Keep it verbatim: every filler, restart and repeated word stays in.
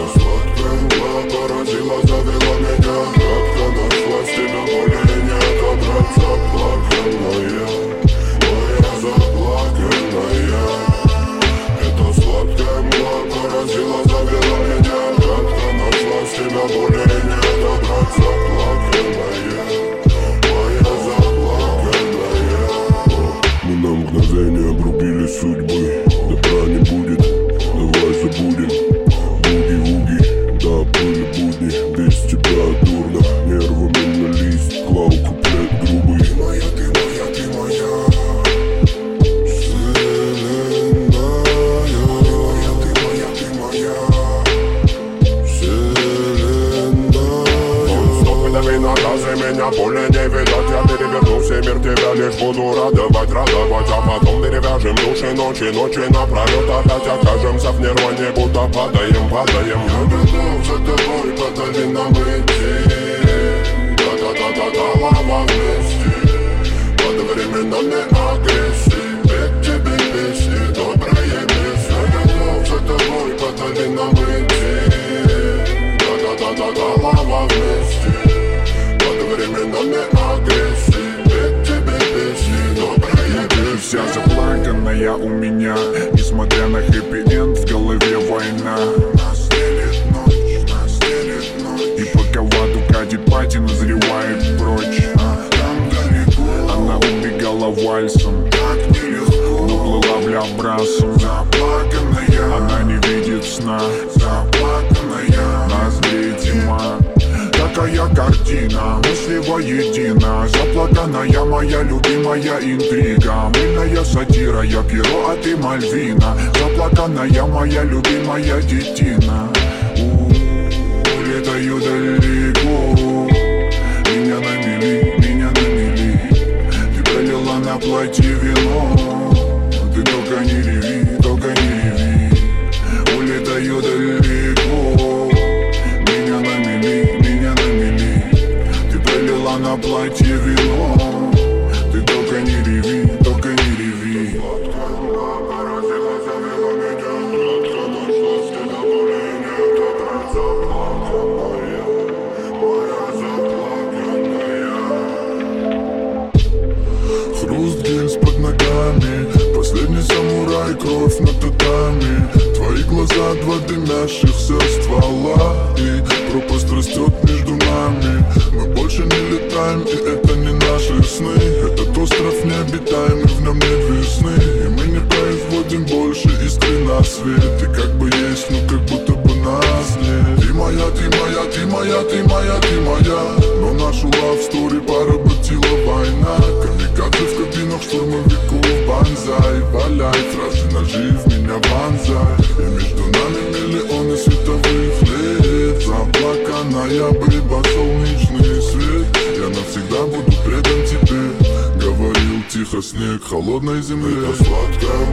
сладкая мгла поразила, завела меня. Как-то нашла в себя более не отобрать. Заплаканная, моя заплаканная. Эта сладкая мгла поразила, завела меня. Как-то нашла в себя более не отобрать. Заплаканная, моя заплаканная. Мы на мгновение обрубили судьбы. Добра не будет, давай забудем. Буги-вуги, да, были будни. Без тебя дурно, нервами на лист. Клау куплет грубый. Ты моя, ты моя, ты моя вселенная. Ты моя, ты моя, ты моя вселенная. Стоп, дави наказы, меня более не видать. Я переверну все мир, тебя лишь буду радовать, радовать. А потом перевяжем души ночи, ночи напролет. Опять окажемся в нирване, будто падаем, падаем. Я готов за тобой по долинам идти. Да-да-да-да-да, лава вместе. Под временами агрессии. Ведь тебе песни, добрые песни. Я готов за тобой по долинам идти. Да-да-да-да-да, лава вместе. Под временами агрессии. Ведь тебе песни, добрые песни. Вся заплаканная у меня, несмотря на хэппи-энд, в голове война. Нас делит ночь, нас делит ночь. И пока в аду катит пати, назревает прочь. Там далеко Она убегала вальсом, так нелегко. но плыла в лябрасом. Заплаканная, Она не видит сна, заплаканная. нас греет зима. Такая картина, мысли воедино. Заплаканная моя любимая интрига. Мыльная сатира, я перо, а ты Мальвина. Заплаканная моя любимая детина. У-у-у, летаю далеко. Меня намели, меня намели. Ты пролила на платье вино. Ты только не реви, только не реви. Улетаю далеко. Меня намели, меня намели. Ты пролила на платье вино. Ты только не реви, только не реви. Сладкая мгла поразила, завела меня. Кратко нашла с тебя более не отобрать. Заплаканная, моя заплаканная. Хруст гильз под ногами. Последний самурай, кровь на татами. Твои глаза, два дымящихся ствола. И пропасть растет между нами. Мы больше не летаем, и это не наши сны. Этот остров необитаемый, в нем нет весны. И мы не производим больше искры на свет. И как бы есть, но как будто бы нас нет. Ты моя, ты моя, ты моя, ты моя, ты моя. Но нашу love story поработила война. Камикадзе в кабинах штурмовиков, банзай. Валяй, фразы ножи в меня вонзай. И между нами миллионы световых лет. Заплаканная быба, солнечный свет. Я навсегда буду предан тебе. Говорил тихо снег холодной земли. Это сладкая